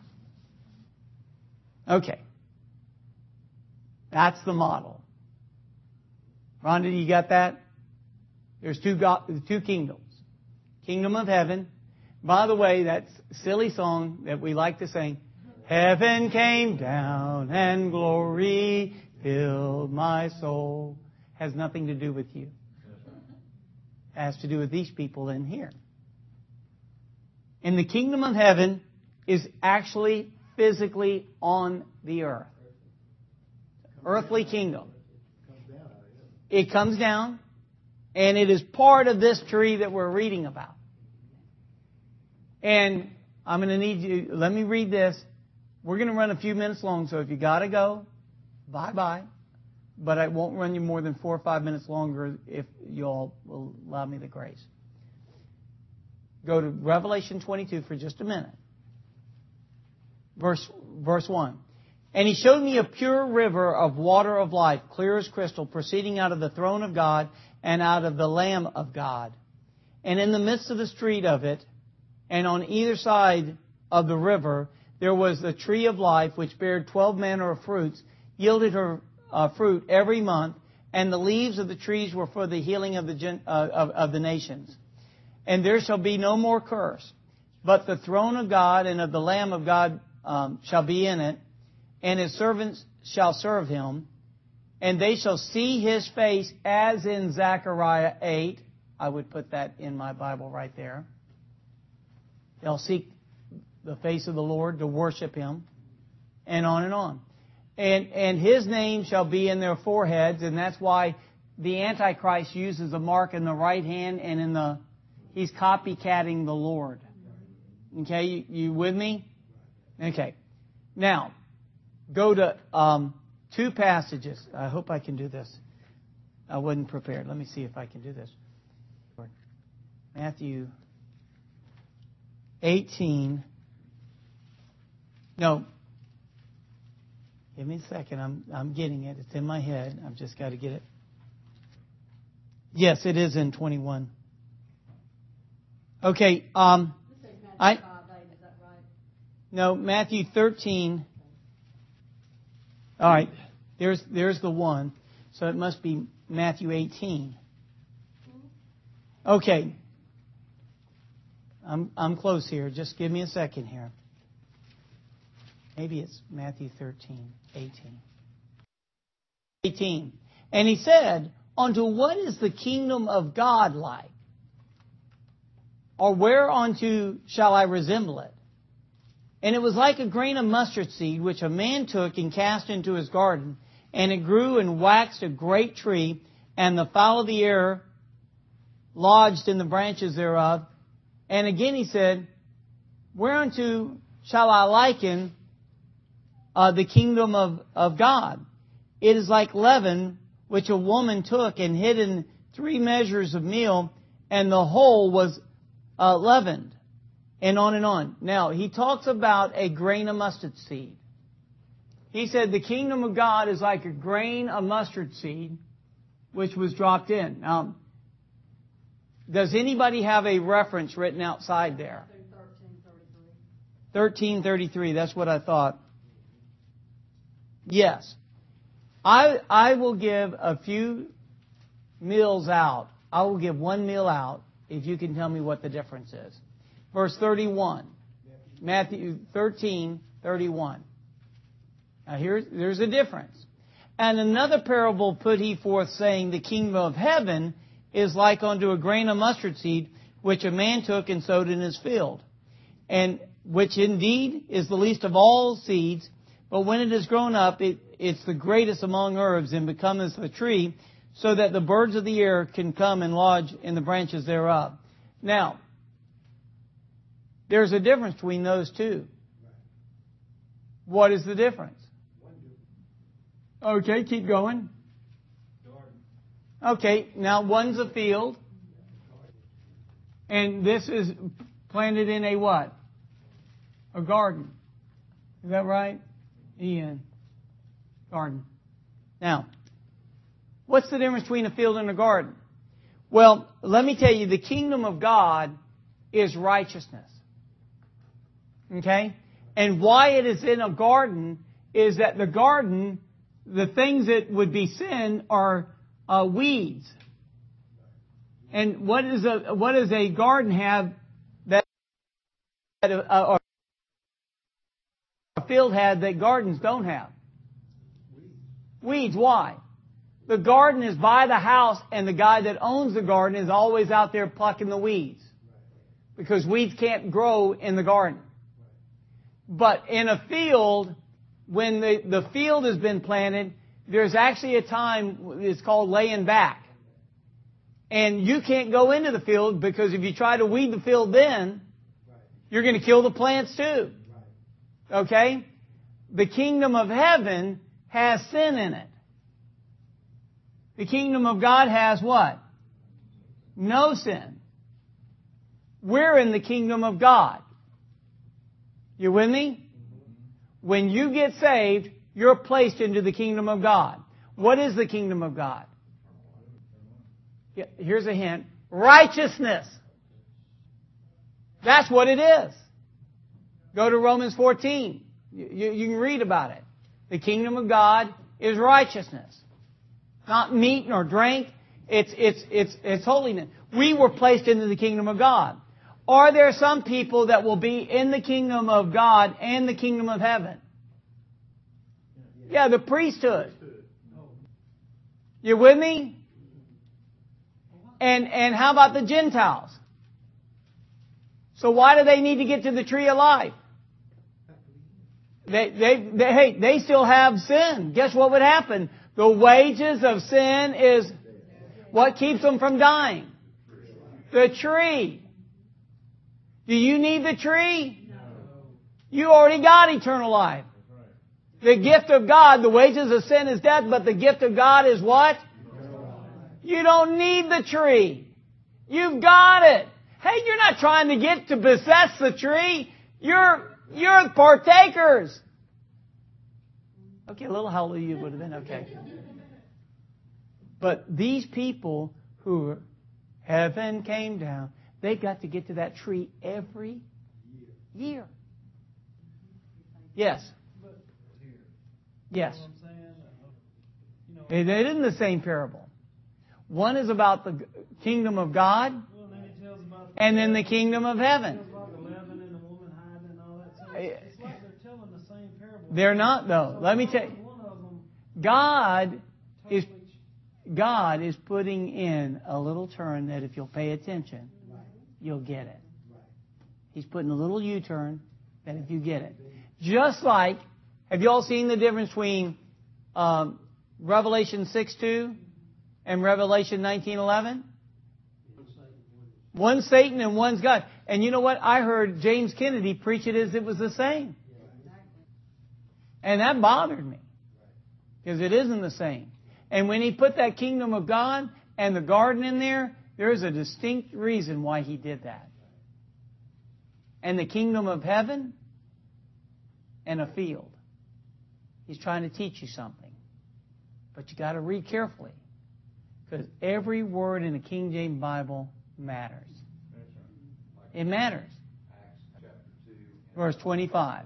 Okay. That's the model. Rhonda, you got that? There's two God, two kingdoms. Kingdom of heaven. By the way, that silly song that we like to sing, heaven came down and glory filled my soul, has nothing to do with you. It has to do with these people in here. And the kingdom of heaven is actually physically on the earth. Earthly kingdom. It comes down, and it is part of this tree that we're reading about. And I'm going to need you, let me read this. We're going to run a few minutes long, so if you got to go, bye-bye. But I won't run you more than four or five minutes longer if you all will allow me the grace. Go to Revelation twenty-two for just a minute. Verse, verse one. And he showed me a pure river of water of life, clear as crystal, proceeding out of the throne of God and out of the Lamb of God. And in the midst of the street of it, and on either side of the river, there was the tree of life, which bare twelve manner of fruits, yielded her uh, fruit every month, and the leaves of the trees were for the healing of the gen, uh, of, of the nations. And there shall be no more curse, but the throne of God and of the Lamb of God um, shall be in it, and his servants shall serve him, and they shall see his face, as in Zechariah eight. I would put that in my Bible right there. They'll seek the face of the Lord to worship him, and on and on. And and his name shall be in their foreheads, and that's why the Antichrist uses a mark in the right hand and in the, he's copycatting the Lord. Okay, you, you with me? Okay. Now, go to um, two passages. I hope I can do this. I wasn't prepared. Let me see if I can do this. Matthew eighteen. No. Give me a second. I'm I'm getting it. It's in my head. I've just got to get it. Yes, it is in twenty-one. Okay. Um, I. Is that right? No, Matthew thirteen. All right. There's there's the one. So it must be Matthew eighteen. Okay. I'm I'm close here. Just give me a second here. Maybe it's Matthew thirteen, eighteen. eighteen. And he said, unto what is the kingdom of God like? Or whereunto shall I resemble it? And it was like a grain of mustard seed, which a man took and cast into his garden. And it grew and waxed a great tree, and the fowl of the air lodged in the branches thereof. And again he said, whereunto shall I liken uh, the kingdom of, of God? It is like leaven, which a woman took and hid in three measures of meal, and the whole was uh, leavened. And on and on. Now, he talks about a grain of mustard seed. He said the kingdom of God is like a grain of mustard seed, which was dropped in. Now, does anybody have a reference written outside there? thirteen thirty-three. That's what I thought. Yes. I I will give a few meals out. I will give one meal out if you can tell me what the difference is. Verse thirty-one. Matthew thirteen thirty-one. Now here, there's a difference. And another parable put he forth, saying, the kingdom of heaven is like unto a grain of mustard seed, which a man took and sowed in his field, and which indeed is the least of all seeds, but when it is grown up, it, it's the greatest among herbs, and becometh a tree, so that the birds of the air can come and lodge in the branches thereof. Now, there's a difference between those two. What is the difference? Okay, keep going. Okay, now one's a field, and this is planted in a what? A garden. Is that right? Ian. Garden. Now, what's the difference between a field and a garden? Well, let me tell you, the kingdom of God is righteousness. Okay? And why it is in a garden is that the garden, the things that would be sin are uh, weeds. And what is a what does a garden have that a, or a field had that gardens don't have? Weeds. Why? The garden is by the house, and the guy that owns the garden is always out there plucking the weeds, because weeds can't grow in the garden. But in a field, when the, the field has been planted, there's actually a time, it's called laying back. And you can't go into the field, because if you try to weed the field then, you're going to kill the plants too. Okay? The kingdom of heaven has sin in it. The kingdom of God has what? No sin. We're in the kingdom of God. You with me? When you get saved, you're placed into the kingdom of God. What is the kingdom of God? Yeah, here's a hint. Righteousness. That's what it is. Go to Romans fourteen. You, you, you can read about it. The kingdom of God is righteousness. Not meat nor drink. It's, it's, it's, it's holiness. We were placed into the kingdom of God. Are there some people that will be in the kingdom of God and the kingdom of heaven? Yeah, the priesthood. You with me? And, and how about the Gentiles? So why do they need to get to the tree of life? They, they, they, hey, they still have sin. Guess what would happen? The wages of sin is what keeps them from dying? The tree. Do you need the tree? No. You already got eternal life. The gift of God, the wages of sin is death, but the gift of God is what? You don't need the tree. You've got it. Hey, you're not trying to get to possess the tree. You're, you're partakers. Okay, a little hallelujah would have been okay. But these people who heaven came down, they've got to get to that tree every year. Yes. Yes. It isn't the same parable. One is about the kingdom of God, and then the kingdom of heaven. They're not, though. Let me tell you. God is God is putting in a little turn that if you'll pay attention, you'll get it. He's putting a little U-turn that if you get it. Just like, have you all seen the difference between um, Revelation six two and Revelation nineteen eleven? One's Satan and one's God. And you know what? I heard James Kennedy preach it as it was the same. And that bothered me. Because it isn't the same. And when he put that kingdom of God and the garden in there, there's a distinct reason why he did that. And the kingdom of heaven and a field. He's trying to teach you something. But you got to read carefully. Because every word in the King James Bible matters. It matters. Verse twenty-five.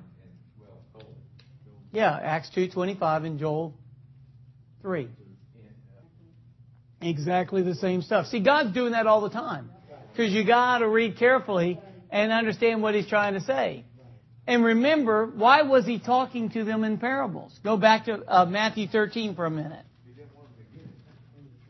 Yeah, Acts two twenty-five and Joel three. Exactly the same stuff. See, God's doing that all the time. Because you got to read carefully and understand what He's trying to say. And remember, why was He talking to them in parables? Go back to uh, Matthew thirteen for a minute.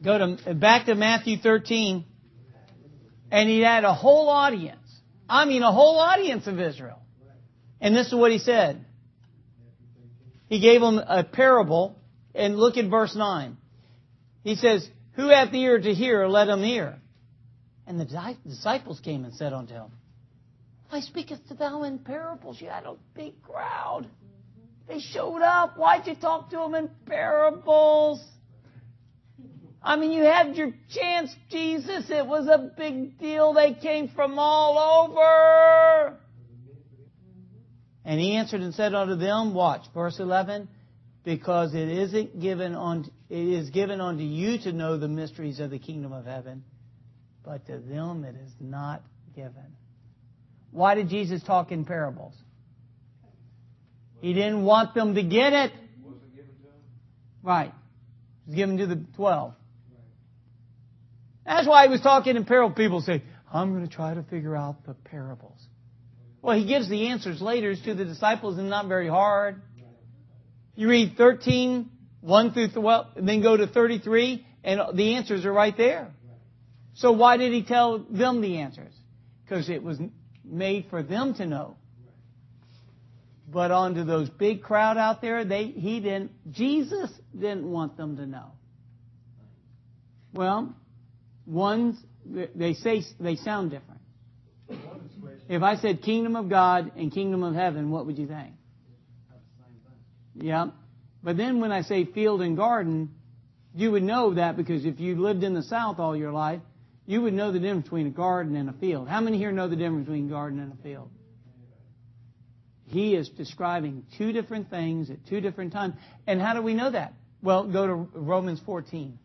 Go to back to Matthew thirteen. And he had a whole audience. I mean, a whole audience of Israel. And this is what he said. He gave them a parable. And look at verse nine. He says, who hath the ear to hear, let him hear. And the disciples came and said unto him, why speakest thou in parables? You had a big crowd. They showed up. Why'd you talk to them in parables? I mean, you had your chance, Jesus. It was a big deal. They came from all over. And he answered and said unto them, watch, verse eleven, because it isn't given on, it is given unto you to know the mysteries of the kingdom of heaven, but to them it is not given. Why did Jesus talk in parables? He didn't want them to get it. Wasn't given to them? Right. It was given to the twelve. That's why he was talking in parables. People say, I'm going to try to figure out the parables. Well, he gives the answers later to the disciples and not very hard. You read thirteen, one through twelve, and then go to thirty-three, and the answers are right there. So why did he tell them the answers? Because it was made for them to know. But onto those big crowd out there, they he didn't. Jesus didn't want them to know. Well, ones they say they sound different. If I said kingdom of God and kingdom of heaven, what would you think? Yeah. But then when I say field and garden, you would know that because if you lived in the South all your life, you would know the difference between a garden and a field. How many here know the difference between garden and a field? He is describing two different things at two different times. And how do we know that? Well, go to Romans fourteen.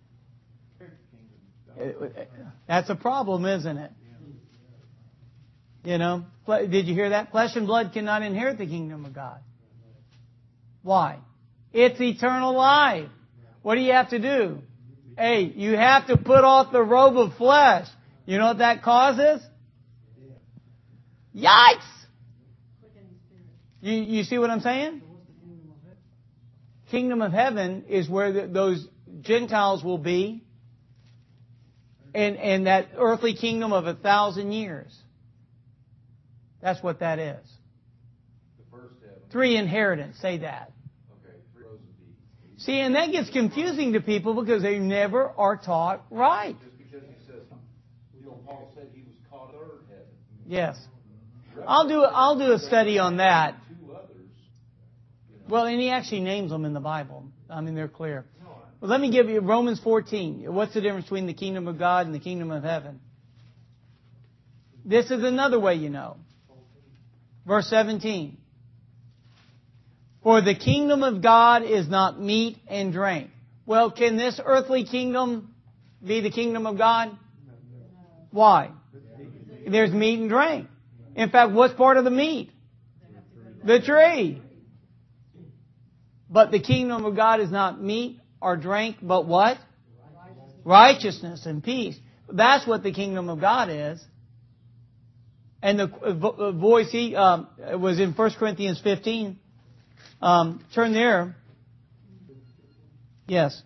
That's a problem, isn't it? You know, did you hear that? Flesh and blood cannot inherit the kingdom of God. Why? It's eternal life. What do you have to do? Hey, you have to put off the robe of flesh. You know what that causes? Yikes! You, you see what I'm saying? Kingdom of heaven is where the, those Gentiles will be. And, and that earthly kingdom of a thousand years. That's what that is. The first heaven. Three inheritance. Say that. Okay, three rows of deeds. See, and that gets confusing to people because they never are taught right. Just because he says, you know, Paul said he was caught third heaven. Yes. I'll do I'll do a study on that. Two others. Well, and he actually names them in the Bible. I mean, they're clear. Well, let me give you Romans fourteen. What's the difference between the kingdom of God and the kingdom of heaven? This is another way you know. Verse seventeen. For the kingdom of God is not meat and drink. Well, can this earthly kingdom be the kingdom of God? Why? There's meat and drink. In fact, what's part of the meat? The tree. But the kingdom of God is not meat or drink, but what? Righteousness and peace. That's what the kingdom of God is. And the voice he um, was in First Corinthians fifteen. Um, turn there. Yes.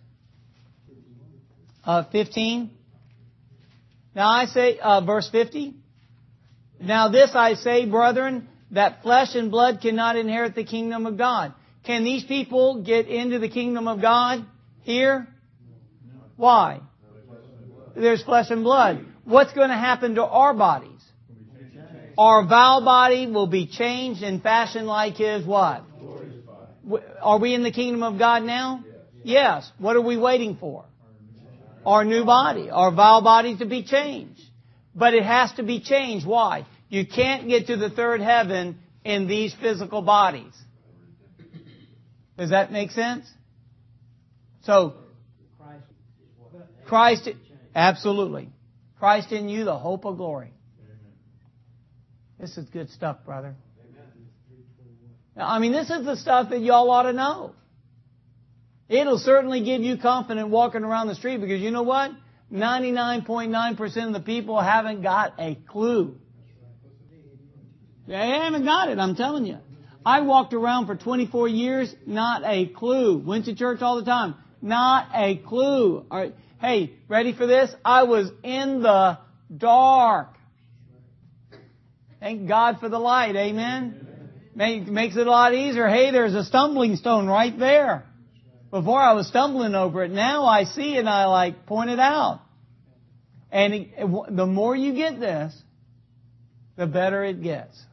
Uh, fifteen. Now I say, uh, verse fifty. Now this I say, brethren, that flesh and blood cannot inherit the kingdom of God. Can these people get into the kingdom of God here? Why? There's flesh and blood. What's going to happen to our bodies? Our vile body will be changed and fashioned like His what? Are we in the kingdom of God now? Yes. What are we waiting for? Our new body. Our vile body to be changed. But it has to be changed. Why? You can't get to the third heaven in these physical bodies. Does that make sense? So, Christ, absolutely. Christ in you, the hope of glory. This is good stuff, brother. Now, I mean, this is the stuff that y'all ought to know. It'll certainly give you confidence walking around the street because you know what? ninety-nine point nine percent of the people haven't got a clue. They haven't got it, I'm telling you. I walked around for twenty-four years, not a clue. Went to church all the time, not a clue. Are, Hey, ready for this? I was in the dark. Thank God for the light. Amen? Make, makes it a lot easier. Hey, there's a stumbling stone right there. Before I was stumbling over it. Now I see it and I like point it out. And it, the more you get this, the better it gets.